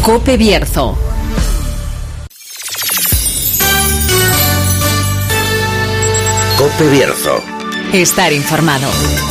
COPE Bierzo. COPE Bierzo. Estar informado.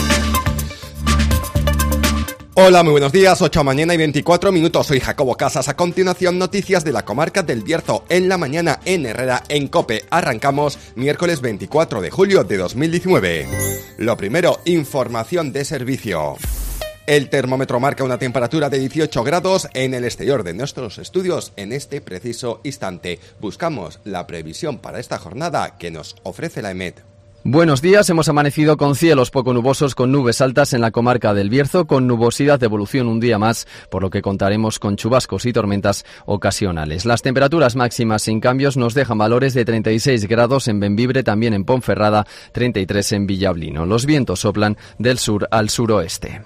Hola, muy buenos días, 8 mañana y 24 minutos. Soy Jacobo Casas. A continuación, noticias de la comarca del Bierzo en la mañana en Herrera, en COPE. Arrancamos miércoles 24 de julio de 2019. Lo primero, información de servicio. El termómetro marca una temperatura de 18 grados en el exterior de nuestros estudios en este preciso instante. Buscamos la previsión para esta jornada que nos ofrece la EMET. Buenos días, hemos amanecido con cielos poco nubosos, con nubes altas en la comarca del Bierzo, con nubosidad de evolución un día más, por lo que contaremos con chubascos y tormentas ocasionales. Las temperaturas máximas sin cambios nos dejan valores de 36 grados en Bembibre, también en Ponferrada, 33 en Villablino. Los vientos soplan del sur al suroeste.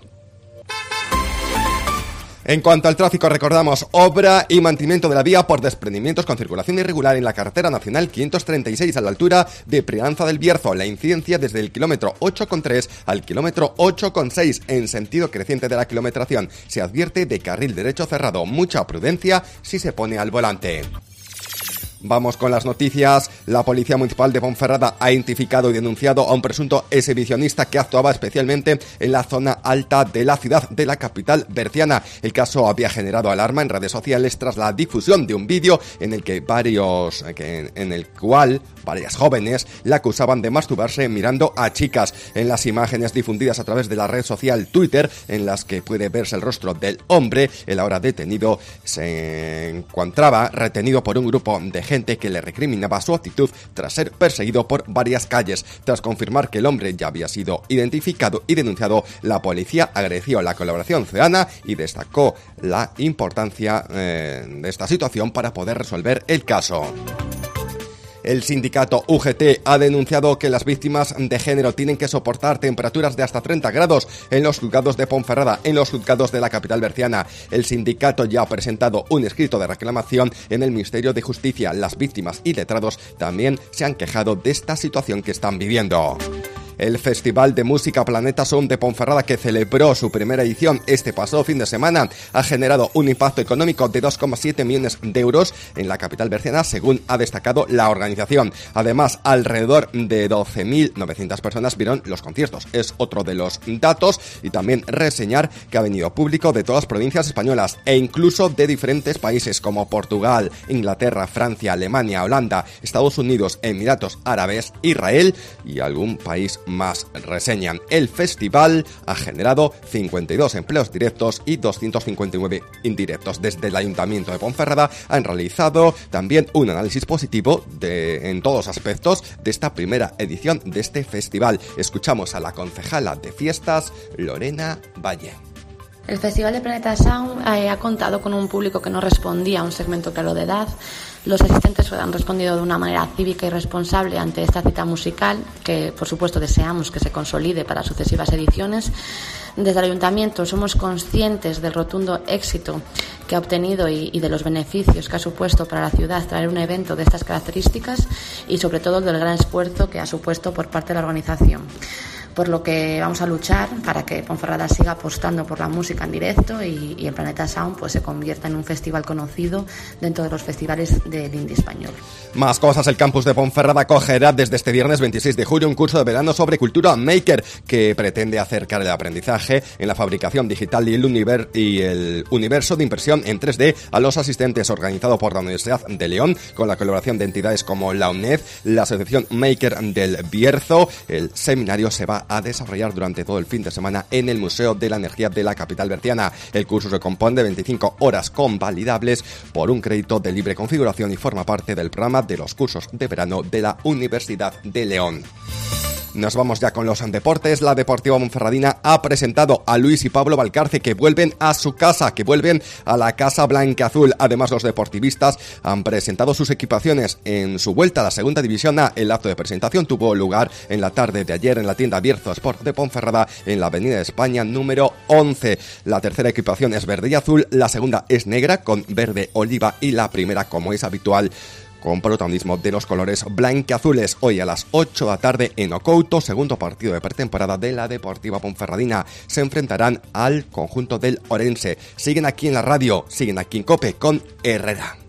En cuanto al tráfico, recordamos obra y mantenimiento de la vía por desprendimientos con circulación irregular en la carretera nacional 536 a la altura de Prianza del Bierzo. La incidencia desde el kilómetro 8,3 al kilómetro 8,6 en sentido creciente de la kilometración. Se advierte de carril derecho cerrado. Mucha prudencia si se pone al volante. Vamos con las noticias. La Policía Municipal de Ponferrada ha identificado y denunciado a un presunto exhibicionista que actuaba especialmente en la zona alta de la ciudad de la capital berciana. El caso había generado alarma en redes sociales tras la difusión de un vídeo en el cual varias jóvenes le acusaban de masturbarse mirando a chicas. En las imágenes difundidas a través de la red social Twitter, en las que puede verse el rostro del hombre, el ahora detenido se encontraba retenido por un grupo de gente que le recriminaba su actitud tras ser perseguido por varias calles. Tras confirmar que el hombre ya había sido identificado y denunciado, la policía agradeció la colaboración ciudadana y destacó la importancia de esta situación para poder resolver el caso. El sindicato UGT ha denunciado que las víctimas de género tienen que soportar temperaturas de hasta 30 grados en los juzgados de Ponferrada, en los juzgados de la capital berciana. El sindicato ya ha presentado un escrito de reclamación en el Ministerio de Justicia. Las víctimas y letrados también se han quejado de esta situación que están viviendo. El Festival de Música Planeta Sound de Ponferrada, que celebró su primera edición este pasado fin de semana, ha generado un impacto económico de 2,7 millones de euros en la capital berciana, según ha destacado la organización. Además, alrededor de 12.900 personas vieron los conciertos. Es otro de los datos, y también reseñar que ha venido público de todas las provincias españolas e incluso de diferentes países como Portugal, Inglaterra, Francia, Alemania, Holanda, Estados Unidos, Emiratos Árabes, Israel y algún país más. Reseñan: el festival ha generado 52 empleos directos y 259 indirectos. Desde el Ayuntamiento de Ponferrada han realizado también un análisis positivo en todos aspectos de esta primera edición de este festival. Escuchamos a la concejala de fiestas, Lorena Valle. El Festival de Planeta Sound ha contado con un público que no respondía a un segmento claro de edad. Los asistentes han respondido de una manera cívica y responsable ante esta cita musical, que por supuesto deseamos que se consolide para sucesivas ediciones. Desde el Ayuntamiento somos conscientes del rotundo éxito que ha obtenido y de los beneficios que ha supuesto para la ciudad traer un evento de estas características, y sobre todo del gran esfuerzo que ha supuesto por parte de la organización. Por lo que vamos a luchar para que Ponferrada siga apostando por la música en directo y el Planeta Sound pues se convierta en un festival conocido dentro de los festivales del indie español. Más cosas. El campus de Ponferrada acogerá desde este viernes 26 de julio un curso de verano sobre cultura maker que pretende acercar el aprendizaje en la fabricación digital y el universo de impresión en 3D a los asistentes, organizado por la Universidad de León con la colaboración de entidades como la UNED, la Asociación Maker del Bierzo. El seminario se va a desarrollar durante todo el fin de semana en el Museo de la Energía de la capital berciana. El curso se compone de 25 horas convalidables por un crédito de libre configuración y forma parte del programa de los cursos de verano de la Universidad de León. Nos vamos ya con los deportes. La Deportiva Ponferradina ha presentado a Luis y Pablo Valcarce, que vuelven a su casa, que vuelven a la Casa Blanca-Azul. Además, los deportivistas han presentado sus equipaciones en su vuelta a la Segunda División A. El acto de presentación tuvo lugar en la tarde de ayer en la tienda Bierzo Sport de Ponferrada, en la Avenida de España número 11. La tercera equipación es verde y azul, la segunda es negra con verde oliva y la primera, como es habitual, con protagonismo de los colores blanquiazules. Hoy a las 8 de la tarde en Ocouto, segundo partido de pretemporada de la Deportiva Ponferradina. Se enfrentarán al conjunto del Orense. Siguen aquí en la radio, siguen aquí en COPE con Herrera.